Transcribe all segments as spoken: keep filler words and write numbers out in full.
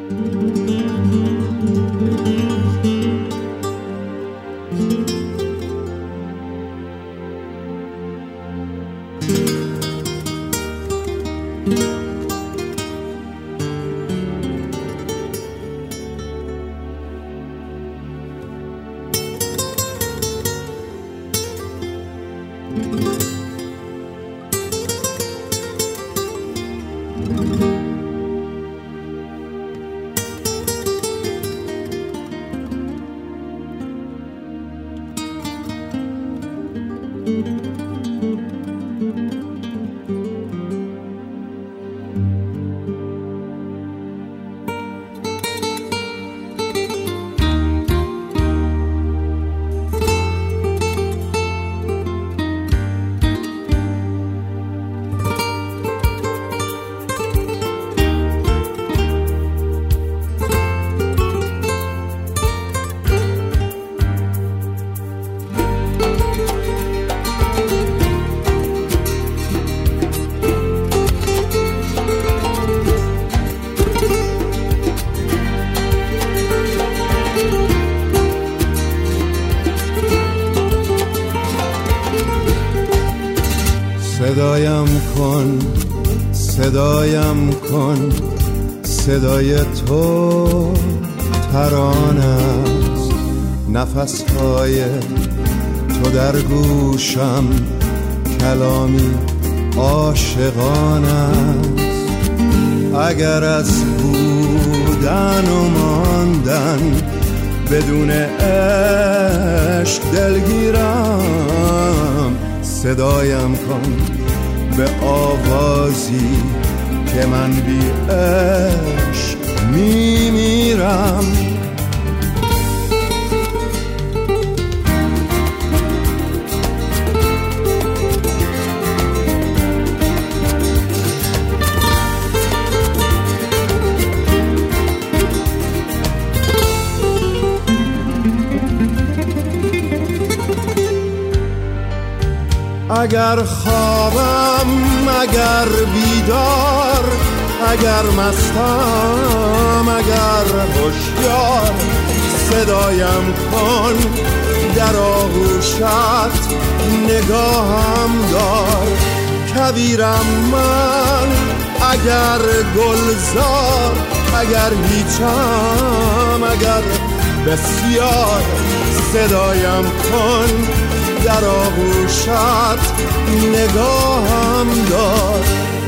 صدایم کن صدایم کن صدای تو ترانه است، نفسهای تو در گوشم کلامی عاشقانه است. اگر از بودن و ماندن بدون عشق دلگیرم، صدایم کن به آوازی که من بی عشق میمیرم. اگر خوابم، اگر بیدار، اگر مستم، اگر هوشیار، صدایم کن در آغوشت، نگاهم دار. کویرم من اگر گلزار، اگر هیچم، اگر بسیار، صدایم کن در آغوشت، نگاهم دار.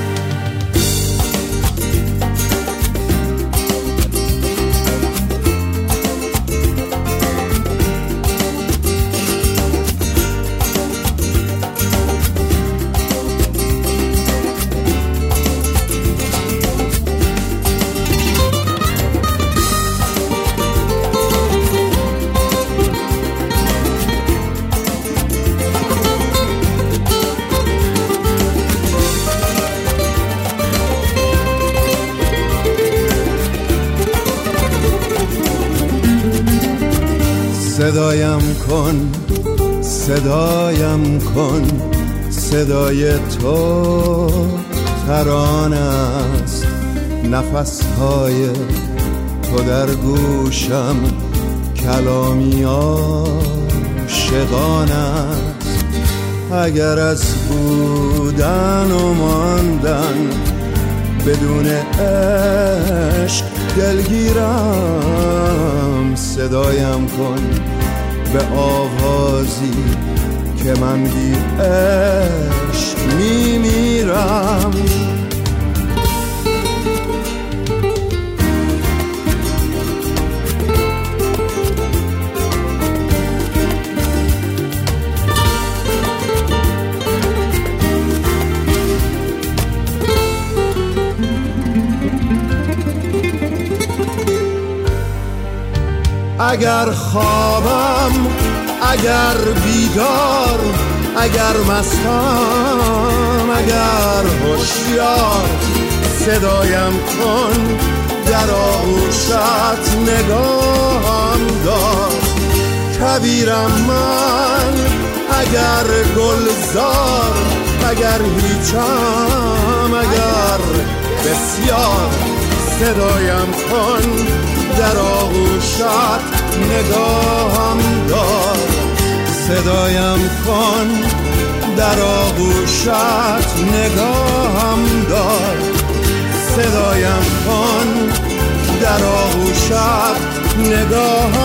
صدایم کن صدایم کن صدای تو ترانه است، نفسهای تو در گوشم کلامی عاشقانه است. اگر از بودن و ماندن بدون عشق دلگیرم، صدایم کن به آوازی که من بی عشق میمیرم. اگر خوابم، اگر بیدار، اگر مستم، اگر هوشیار، صدایم کن در آغوشت، نگاهم دار. کویرم من اگر گلزار، اگر هیچم، اگر بسیار، صدایم کن، در آغوشت نگاهم دار. صدایم کن، در آغوشت نگاهم دار. صدایم کن، در آغوشت نگاهم